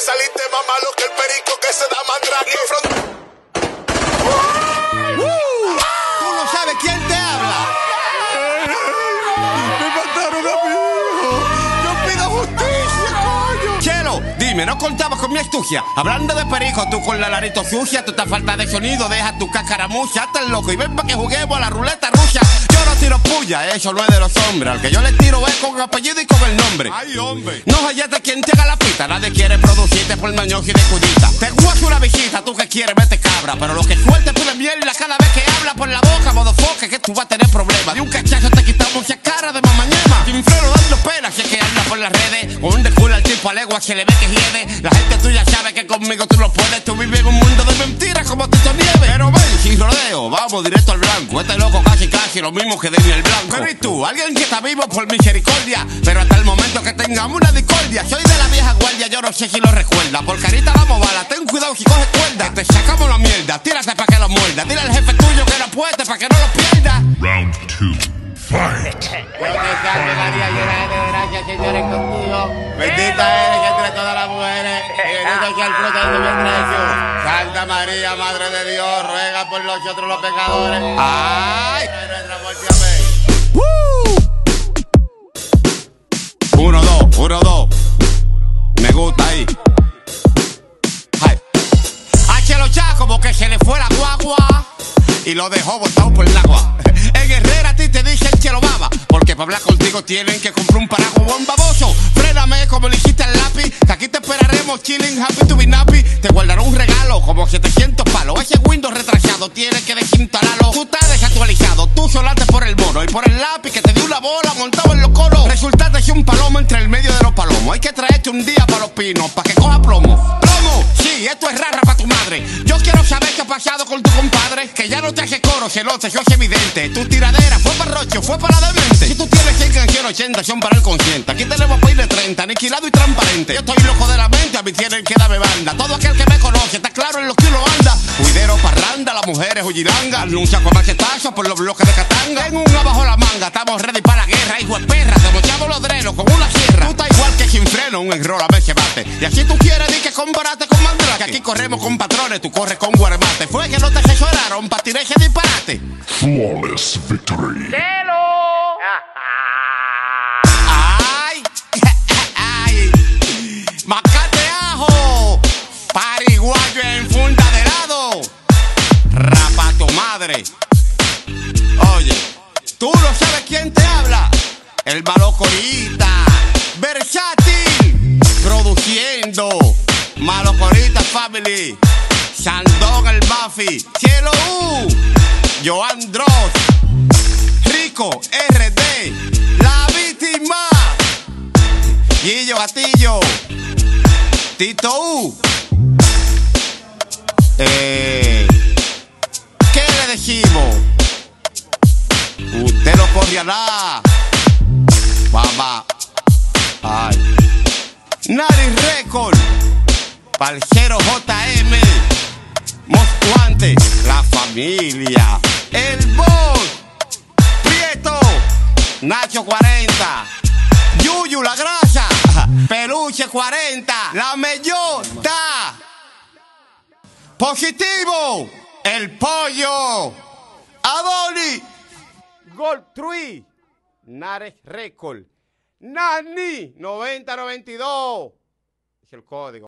saliste más malo que el perico que se da mandrake. Tú no sabes quién te habla. Me mataron a mi hijo. Yo pido justicia, coño. Chelo, dime, no contabas con mi astucia. Hablando de perico, tú con la larito sucia, tú te falta de sonido, deja tu cacaramucha, hasta el loco y ven pa' que juguemos a la ruleta rusa. Yo no tiro puya, eso no es de los hombres. Al que yo le tiro es con apellido y con el nombre. Ay, hombre. No hayate quien te haga la pita, nadie quiere producirte por mañoso y de cudita. Te guacho una visita, tú que quieres vete cabra, pero lo que suelte pide mierda cada vez que habla por la boca, modofoque, que tú vas a tener problemas. De un cachazo te quitamos mucha cara de mamañema. Sin freno dando pena, si es que anda por las redes. Con un desculo al tipo a legua se le ve que hiede. La gente tuya sabe que conmigo tú no puedes. Tú vives en un mundo de mentiras como Tito Nieves. Pero ven, sin rodeo, vamos directo al blanco. Este loco casi lo mismo que Daniel Blanco. Pero y tú, alguien que está vivo por misericordia, pero hasta el momento que tengamos una discordia. Soy de la vieja guardia, yo no sé si lo recuerda. Por carita vamos bala, ten cuidado si coges cuerda. Te sacamos la mierda, tírate pa' que lo muerda. Dile al jefe tuyo que no puede pa' que no lo pierda. Round 2. Fight. Dios te salve María, llena eres de gracia, Señor es contigo. Bendita eres entre todas las mujeres, y bendito sea el fruto de tu vientre Jesús. Santa María, Madre de Dios, ruega por nosotros los pecadores. ¡Ay! De nuestra muerte, amén. 1-2, 1-2. Me gusta ahí. Ay. A Chelo Chá como que se le fue la guagua y lo dejó botado por el agua. En Herrera a ti te dije el Chelo baba, porque para hablar contigo tienen que comprar un paraguas buen baboso. Fréname como le hiciste al lápiz, que aquí te esperaremos chilling, happy to be nappy. Te guardaré un regalo como 700 palos. Ese Windows retrasado tienes que desinstalarlo. Tú estás desactualizado, tú solaste por el mono y por el lápiz que te dio una bola montado en los coros. Resultaste ser un palomo entre el medio de los palomos. Hay que traerte un día para los pinos, para que coja plomo. ¡Plomo! Sí, esto es rara para tu madre. Yo quiero saber qué ha pasado con tu compadre, que ya no te hace coro, celote, eso es evidente. Tu tiradera fue para Rocho, fue para demente. Si tú tienes 100 canciones, 80 son para el consciente. Aquí tenemos país de 30, aniquilado y transparente. Yo estoy loco de la mente, a mí tienen que darme banda. Todo aquel que me conoce está claro en lo que uno anda. Cuidero, parranda, las mujeres huyiranga. Anuncia con machetazo por los bloques de Catanga. Tengo un abajo la manga, estamos ready para la guerra. Hijo de perra, te mochamos los drenos con una sierra. Tú estás igual que sin freno, un error a veces bate. Y así tú quieres, di que comparate con Mandrake. Que aquí corremos con patrones, tú corres con guaremate. Fue que no te asesoraron para tirar ese disparate. Flawless victory. ¡Ay! ¡Ay! ¡Macate ajo! ¡Pariguayo en funda de helado! ¡Rapa tu madre! Oye, tú no sabes quién te habla. El Malocorita, versátil, produciendo Malocorita Family, Sandón el Buffy, Cielo Joan Dross, Rico RD, La Víctima, Guillo Gatillo, Tito ¿qué le decimos? Usted no copiará. Mamá. Ay. Nari Record, Parcero JM, Moscuante, La Familia, El Boss, Prieto, Nacho 40, Yuyu La Grasa, Peluche 40, La Mellota, Positivo, El Pollo, Adoni, Gold Tree, Nares Record, Nani 9092. Es el código.